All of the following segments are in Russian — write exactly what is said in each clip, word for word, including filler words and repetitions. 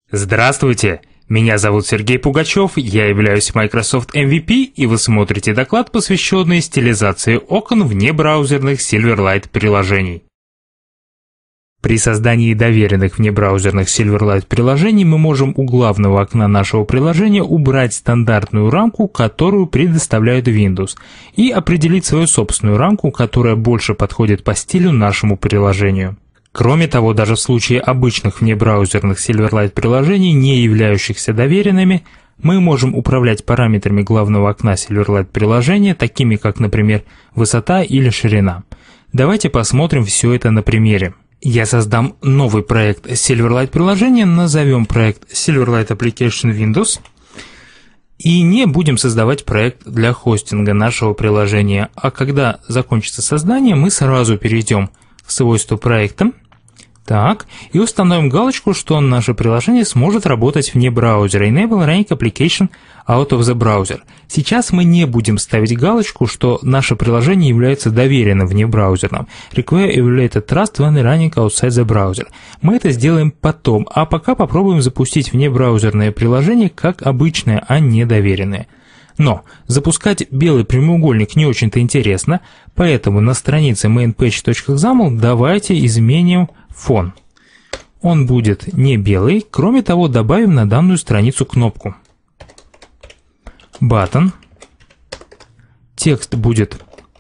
Здравствуйте! Меня зовут Сергей Пугачев, я являюсь Microsoft эм ви пи, и вы смотрите доклад, посвященный стилизации окон вне браузерных Silverlight приложений. При создании доверенных внебраузерных Silverlight приложений мы можем у главного окна нашего приложения убрать стандартную рамку, которую предоставляет Windows, и определить свою собственную рамку, которая больше подходит по стилю нашему приложению. Кроме того, даже в случае обычных внебраузерных Silverlight приложений, не являющихся доверенными, мы можем управлять параметрами главного окна Silverlight приложения, такими как, например, высота или ширина. Давайте посмотрим все это на примере. Я создам новый проект Silverlight приложения, назовем проект Silverlight Application Windows, и не будем создавать проект для хостинга нашего приложения, а когда закончится создание, мы сразу перейдем в свойства проекта. Так, и установим галочку, что наше приложение сможет работать вне браузера. Enable Running Application out of the browser. Сейчас мы не будем ставить галочку, что наше приложение является доверенным внебраузерным. Require Evaluated Trust when running outside the browser. Мы это сделаем потом, а пока попробуем запустить внебраузерное приложение как обычное, а не доверенное. Но запускать белый прямоугольник не очень-то интересно, поэтому на странице main-page.xaml давайте изменим фон. Он будет не белый, кроме того, добавим на данную страницу кнопку. Button. Текст будет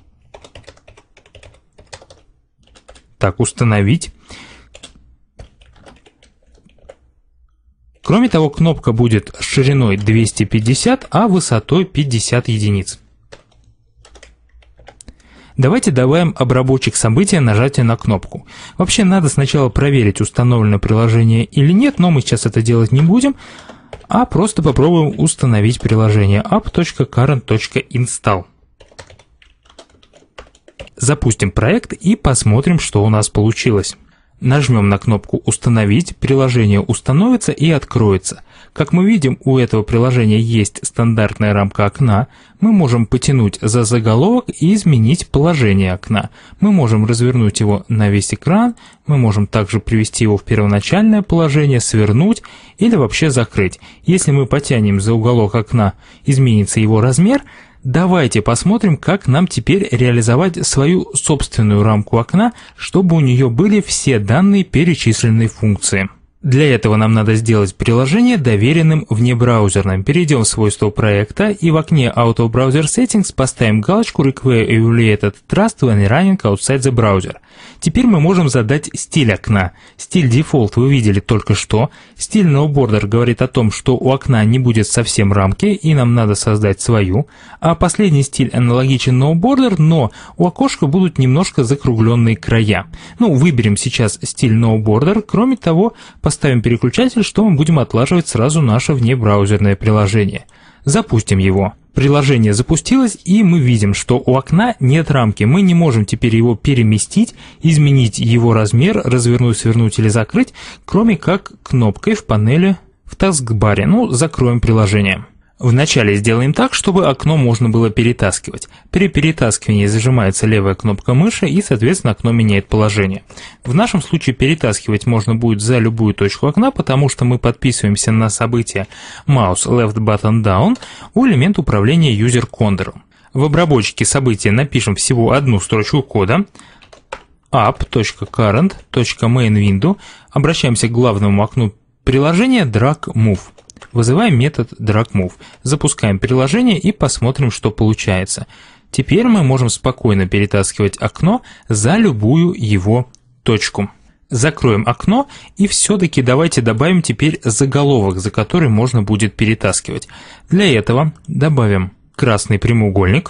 так, установить. Кроме того, кнопка будет шириной двести пятьдесят, а высотой пятьдесят единиц. Давайте добавим обработчик события нажатия на кнопку. Вообще надо сначала проверить, установлено приложение или нет, но мы сейчас это делать не будем, а просто попробуем установить приложение app.current.install. Запустим проект и посмотрим, что у нас получилось. Нажмем на кнопку «Установить», приложение установится и откроется. Как мы видим, у этого приложения есть стандартная рамка окна. Мы можем потянуть за заголовок и изменить положение окна. Мы можем развернуть его на весь экран, мы можем также привести его в первоначальное положение, свернуть или вообще закрыть. Если мы потянем за уголок окна, изменится его размер. Давайте посмотрим, как нам теперь реализовать свою собственную рамку окна, чтобы у нее были все данные перечисленной функции. Для этого нам надо сделать приложение доверенным внебраузерным. Перейдем в свойства проекта и в окне Out of Browser Settings поставим галочку Require Evaluated Trust when running outside the browser. Теперь мы можем задать стиль окна. Стиль Default вы видели только что. Стиль No Border говорит о том, что у окна не будет совсем рамки, и нам надо создать свою. А последний стиль аналогичен No Border, но у окошка будут немножко закругленные края. Ну, выберем сейчас стиль No Border. Кроме того, поставим переключатель, что мы будем отлаживать сразу наше внебраузерное приложение. Запустим его. Приложение запустилось, и мы видим, что у окна нет рамки. Мы не можем теперь его переместить, изменить его размер, развернуть, свернуть или закрыть, кроме как кнопкой в панели в таскбаре. Ну, закроем приложение. Вначале сделаем так, чтобы окно можно было перетаскивать. При перетаскивании зажимается левая кнопка мыши, и, соответственно, окно меняет положение. В нашем случае перетаскивать можно будет за любую точку окна, потому что мы подписываемся на событие Mouse Left Button Down у элемента управления User Control. В обработчике события напишем всего одну строчку кода. app.current.mainWindow. Обращаемся к главному окну приложения Drag Move. Вызываем метод DragMove, запускаем приложение и посмотрим, что получается. Теперь мы можем спокойно перетаскивать окно за любую его точку. Закроем окно и все-таки давайте добавим теперь заголовок, за который можно будет перетаскивать. Для этого добавим красный прямоугольник,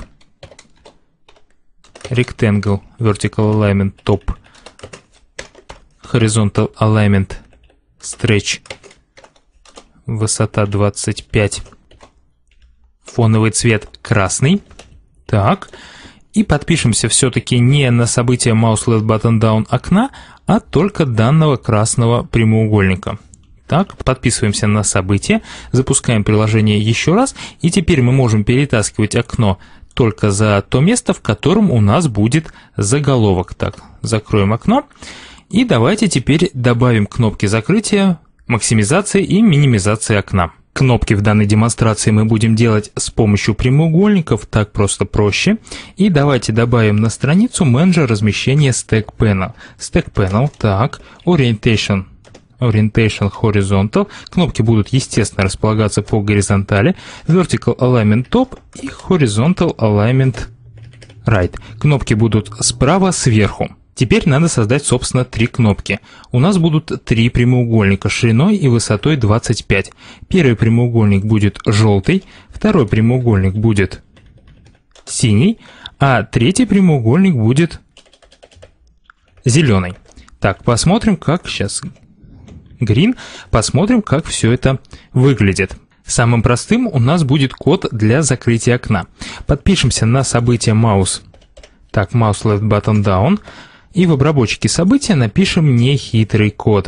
Rectangle, Vertical Alignment Top, Horizontal Alignment Stretch, высота двадцать пять, фоновый цвет красный. Так, и подпишемся все-таки не на событие Mouse Left Button Down окна, а только данного красного прямоугольника. Так, подписываемся на событие, запускаем приложение еще раз, и теперь мы можем перетаскивать окно только за то место, в котором у нас будет заголовок. Так, закроем окно, и давайте теперь добавим кнопки закрытия максимизация и минимизация окна. Кнопки в данной демонстрации мы будем делать с помощью прямоугольников, так просто проще. И давайте добавим на страницу менеджер размещения Stack Panel. Stack Panel, так, Orientation, Orientation Horizontal. Кнопки будут, естественно, располагаться по горизонтали. Vertical Alignment Top и Horizontal Alignment Right. Кнопки будут справа сверху. Теперь надо создать, собственно, три кнопки. У нас будут три прямоугольника шириной и высотой двадцать пять. Первый прямоугольник будет желтый, второй прямоугольник будет синий, а третий прямоугольник будет зеленый. Так, посмотрим, как сейчас green, посмотрим, как все это выглядит. Самым простым у нас будет код для закрытия окна. Подпишемся на событие mouse. Так, mouse left button down. И в обработчике события напишем нехитрый код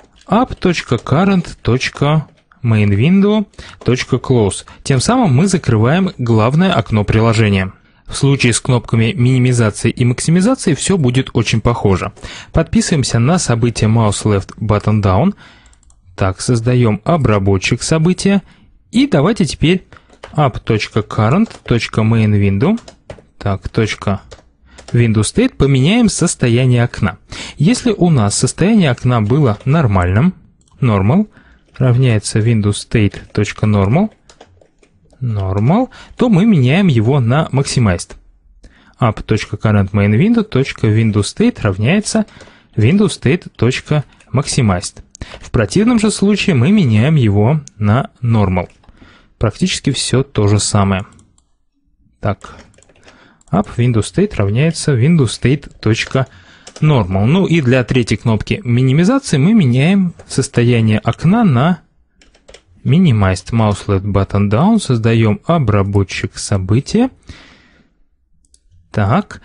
app.current.mainwindow.close. Тем самым мы закрываем главное окно приложения. В случае с кнопками минимизации и максимизации все будет очень похоже. Подписываемся на событие mouse left button down. Так, создаем обработчик события. И давайте теперь app.current.mainwindow. Так, точка Windows State поменяем состояние окна. Если у нас состояние окна было нормальным, normal равняется Windows State.normal, normal, то мы меняем его на maximized. app.current.mainwindow.windows State равняется Windows State.maximized. В противном же случае мы меняем его на normal. Практически все то же самое. Так. App Windows State равняется Windows State.normal. Ну и для третьей кнопки минимизации мы меняем состояние окна на minimized. Mouse left button down. Создаем обработчик события. Так,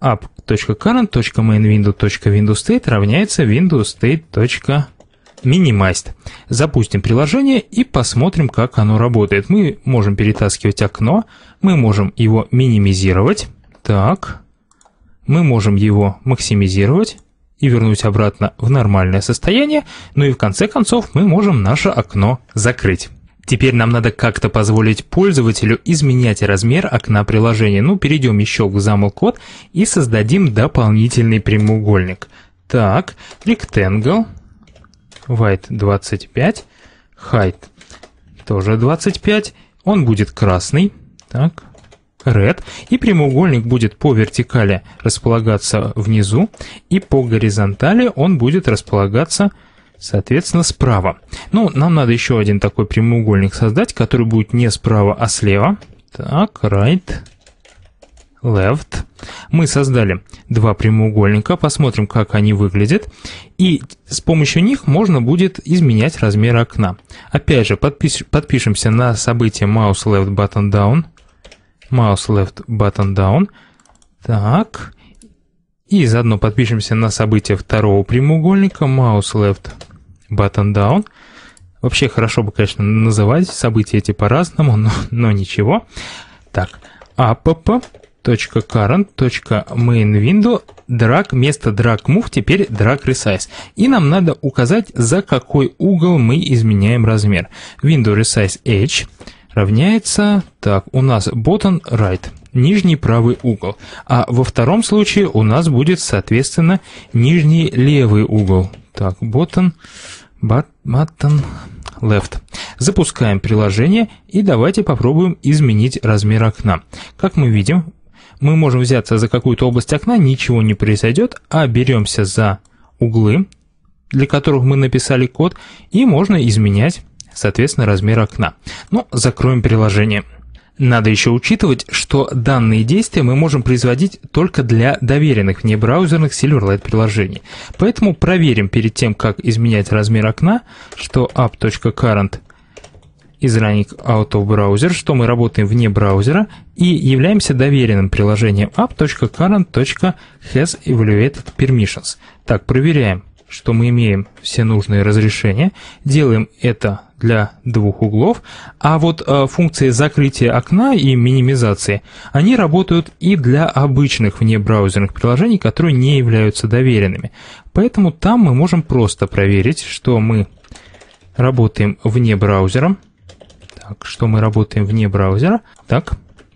app.current.mainwindow.windows State равняется Windows State.minimized. Запустим приложение и посмотрим, как оно работает. Мы можем перетаскивать окно, мы можем его минимизировать. Так, мы можем его максимизировать и вернуть обратно в нормальное состояние, ну и в конце концов мы можем наше окно закрыть. Теперь нам надо как-то позволить пользователю изменять размер окна приложения. Ну, перейдем еще в XAML код и создадим дополнительный прямоугольник. Так, rectangle, width двадцать пять, height тоже двадцать пять, он будет красный. Так, red, и прямоугольник будет по вертикали располагаться внизу, и по горизонтали он будет располагаться, соответственно, справа. Ну, нам надо еще один такой прямоугольник создать, который будет не справа, а слева. Так, right, left. Мы создали два прямоугольника, посмотрим, как они выглядят, и с помощью них можно будет изменять размер окна. Опять же, подпиш- подпишемся на событие mouse left button down. Mouse left button down. Так. И заодно подпишемся на событие второго прямоугольника. Mouse left button down. Вообще хорошо бы, конечно, называть события эти по-разному, но, но ничего. Так. app.current.mainwindow drag, вместо drag move теперь drag resize. И нам надо указать, за какой угол мы изменяем размер. Window resize edge равняется, так, у нас bottom right, нижний правый угол. А во втором случае у нас будет, соответственно, нижний левый угол. Так, bottom, bottom left. Запускаем приложение и давайте попробуем изменить размер окна. Как мы видим, мы можем взяться за какую-то область окна, ничего не произойдет, а беремся за углы, для которых мы написали код, и можно изменять, соответственно, размер окна. Ну, закроем приложение. Надо еще учитывать, что данные действия мы можем производить только для доверенных внебраузерных Silverlight приложений. Поэтому проверим перед тем, как изменять размер окна, что app.current is running out of browser, что мы работаем вне браузера и являемся доверенным приложением app.current.has evaluated permissions. Так, проверяем, что мы имеем все нужные разрешения. Делаем это для двух углов. А вот э, функции закрытия окна и минимизации, они работают и для обычных внебраузерных приложений, которые не являются доверенными. Поэтому там мы можем просто проверить, что мы Работаем вне браузера. Так, что мы работаем вне браузера? Так.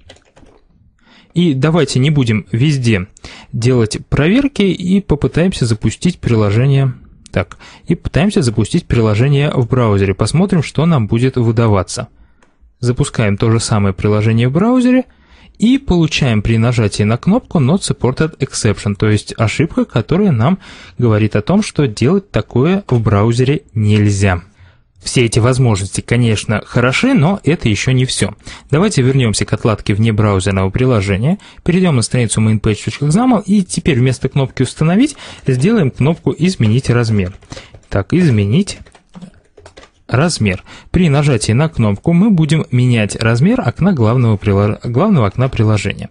И давайте не будем везде делать проверки и попытаемся запустить приложение. Так, и пытаемся запустить приложение в браузере. Посмотрим, что нам будет выдаваться. Запускаем то же самое приложение в браузере и получаем при нажатии на кнопку Not Supported Exception, то есть ошибка, которая нам говорит о том, что делать такое в браузере нельзя. Все эти возможности, конечно, хороши, но это еще не все. Давайте вернемся к отладке внебраузерного приложения, перейдем на страницу mainpage точка экзампл и теперь вместо кнопки «Установить» сделаем кнопку «Изменить размер». Так, «Изменить размер». При нажатии на кнопку мы будем менять размер окна главного, прилож... главного окна приложения.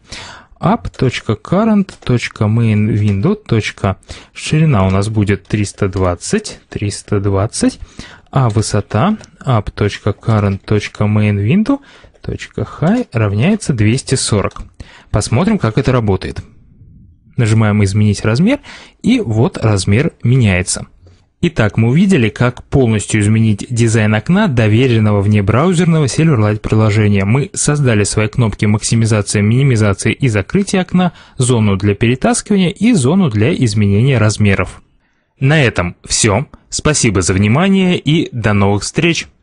app.current.mainWindow. Ширина у нас будет триста двадцать, триста двадцать, а высота app.current.mainWindow.high равняется двести сорок. Посмотрим, как это работает. Нажимаем «Изменить размер», и вот размер меняется. Итак, мы увидели, как полностью изменить дизайн окна доверенного внебраузерного Silverlight приложения. Мы создали свои кнопки максимизация, минимизация и закрытие окна, зону для перетаскивания и зону для изменения размеров. На этом все. Спасибо за внимание и до новых встреч!